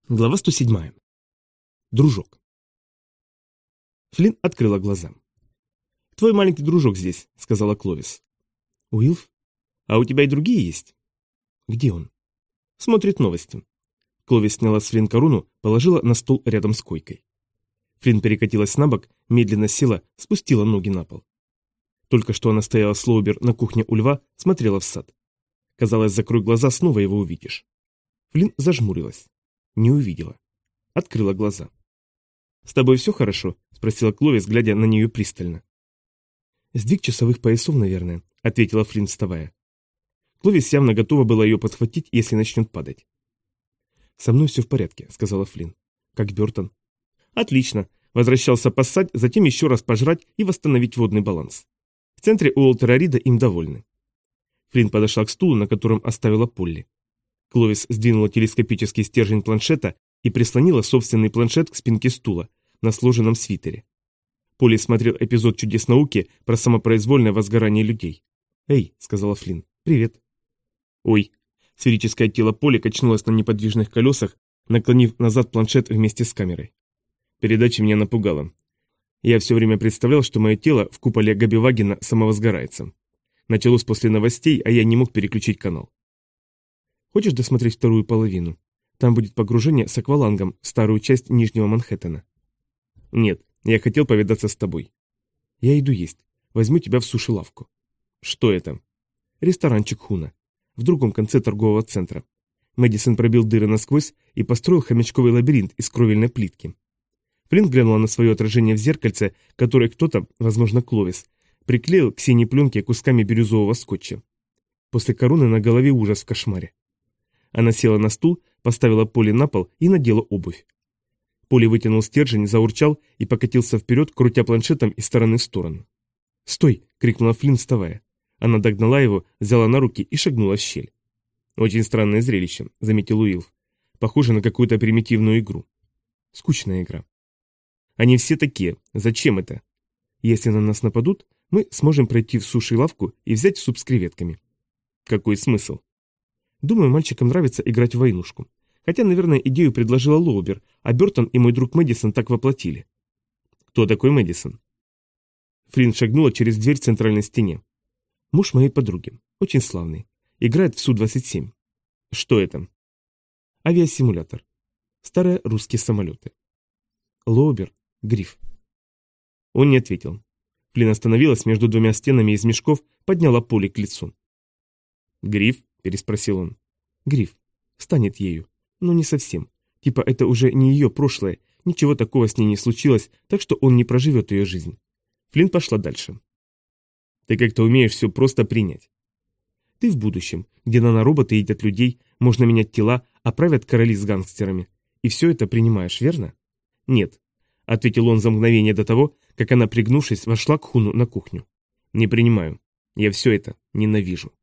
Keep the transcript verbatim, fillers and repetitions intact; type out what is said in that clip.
Глава сто седьмая. Дружок. Флинн открыла глаза. «Твой маленький дружок здесь», — сказала Кловис. «Уилф? А у тебя и другие есть?» «Где он?» «Смотрит новости». Кловис сняла с Флинн корону, положила на стол рядом с койкой. Флинн перекатилась на бок, медленно села, спустила ноги на пол. Только что она стояла с Лоубер на кухне у льва, смотрела в сад. Казалось, закрой глаза, снова его увидишь. Флинн зажмурилась. Не увидела. Открыла глаза. «С тобой все хорошо?» — спросила Кловис, глядя на нее пристально. «Сдвиг часовых поясов, наверное», — ответила Флинн, вставая. Кловис явно готова была ее подхватить, если начнет падать. «Со мной все в порядке», — сказала Флинн. «Как Бертон?» «Отлично. Возвращался поссать, затем еще раз пожрать и восстановить водный баланс. В центре Уолтера Рида им довольны». Флинн подошла к стулу, на котором оставила Полли. Кловис сдвинула телескопический стержень планшета и прислонила собственный планшет к спинке стула на сложенном свитере. Полли смотрел эпизод «Чудес науки» про самопроизвольное возгорание людей. «Эй», — сказала Флинн, — «привет». «Ой». Сферическое тело Полли качнулось на неподвижных колесах, наклонив назад планшет вместе с камерой. Передача меня напугала. Я все время представлял, что мое тело в куполе Габи-Вагена самовозгорается. Началось после новостей, а я не мог переключить канал. Хочешь досмотреть вторую половину? Там будет погружение с аквалангом в старую часть Нижнего Манхэттена. Нет, я хотел повидаться с тобой. Я иду есть. Возьму тебя в суши-лавку. Что это? Ресторанчик Хуна. В другом конце торгового центра. Мэдисон пробил дыры насквозь и построил хомячковый лабиринт из кровельной плитки. Флинн глянула на свое отражение в зеркальце, которое кто-то, возможно Кловис, приклеил к синей пленке кусками бирюзового скотча. После короны на голове ужас в кошмаре. Она села на стул, поставила Полли на пол и надела обувь. Полли вытянул стержень, заурчал и покатился вперед, крутя планшетом из стороны в сторону. «Стой!» — крикнула Флинн, вставая. Она догнала его, взяла на руки и шагнула в щель. «Очень странное зрелище», — заметил Уилф. «Похоже на какую-то примитивную игру». «Скучная игра». «Они все такие. Зачем это?» «Если на нас нападут, мы сможем пройти в суши-лавку и взять суп с креветками». «Какой смысл?» «Думаю, мальчикам нравится играть в войнушку. Хотя, наверное, идею предложила Лоубер, а Бертон и мой друг Мэдисон так воплотили». «Кто такой Мэдисон?» Флинн шагнула через дверь в центральной стене. «Муж моей подруги. Очень славный. Играет в Су двадцать семь». «Что это?» «Авиасимулятор. Старые русские самолеты». «Лоубер. Гриф». Он не ответил. Флинн остановилась между двумя стенами из мешков, подняла Полли к лицу. «Гриф?» — переспросил он. «Гриф. Станет ею. Но не совсем. Типа это уже не ее прошлое, ничего такого с ней не случилось, так что он не проживет ее жизнь». Флинн пошла дальше. «Ты как-то умеешь все просто принять». «Ты в будущем, где нанороботы едят людей, можно менять тела, а правят короли с гангстерами. И все это принимаешь, верно?» «Нет», — ответил он за мгновение до того, как она, пригнувшись, вошла к Хуну на кухню. «Не принимаю. Я все это ненавижу».